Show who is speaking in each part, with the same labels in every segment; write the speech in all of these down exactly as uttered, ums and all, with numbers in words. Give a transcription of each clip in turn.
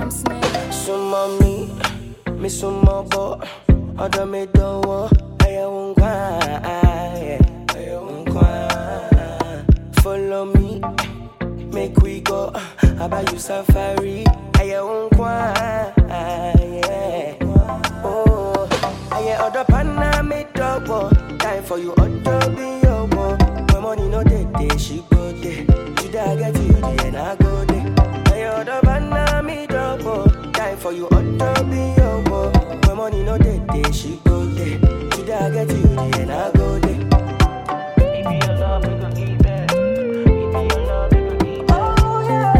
Speaker 1: Sumo me, me sumo bo. Oda me do wo, aya unkwa, aya unkwa. Follow me, make we go. About you safari, aya unkwa, yeah. Oh, aya oda pana me do wo. Time for you, oda be your wo. My money no day day, she go day. Today I get you, the end I go day. Aya oda pana me do wo. Time for you, oda be your wo. My money no day day, she go day. Today I get you, the end I go day. Give me your love, we gon' eat that. Give me your love, we gon' eat that. Oh yeah.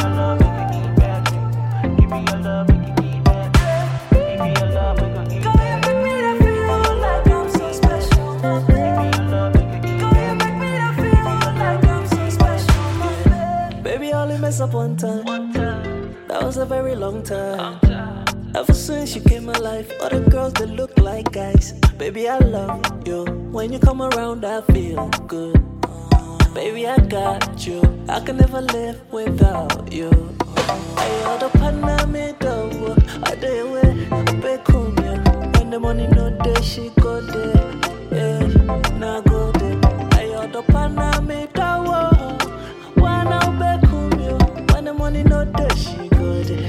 Speaker 1: Give me your love, we gon' eat that. Give me your love, we gon' eat that. Give me your love, we gon' eat that. Go ahead, make me that feel like I'm so special. Give me your love, we gon' eat that. Go ahead, make me that feel like I'm so special. Baby, I only mess up one time. One time. That was a very long time. Long time. Ever since you came my life, all the girls that look like guys. Baby, I love you. When you come around, I feel good. Baby, I got you. I can never live without you. I ought to partner me though. I did with a big cumbia. When the money no day, she go there. Yeah, now go there. I ought to partner me though. Why now big cumbia? When the money no day, she go there.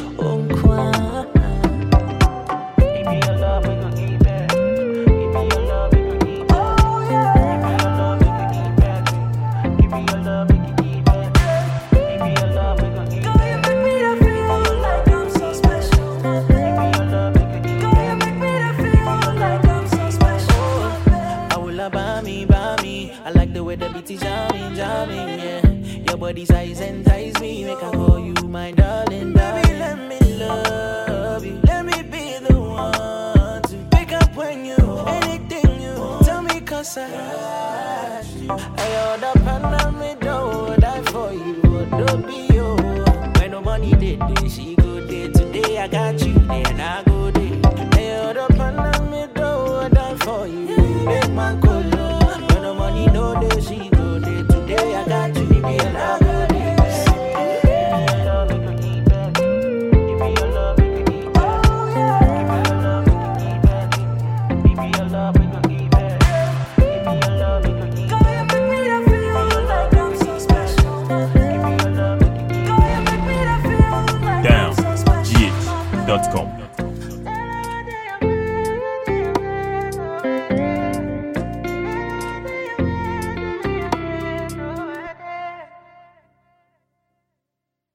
Speaker 1: Jamming, jamming, yeah. Your body size entice me, make I call you my darling, darling. Baby, let me love you. Let me be the one to pick up when you anything you tell me, cause I got you. I order pan me do die for you, don't be you. When no money did this, she go there. Today I got you, then I go there. I order pan me do die for you, make my color. When no money no day, she I got you, give me your love, baby. Give me your love, we could eat that. Give me your love, we could eat that. Give me your love, we could eat that. Give me your love, we could eat that. Give me your love, we could eat that. Go ahead, make me that feel like I'm so special. Give me your love, we could eat that. Go ahead, make me that feel like I'm so special.
Speaker 2: Down G H dot com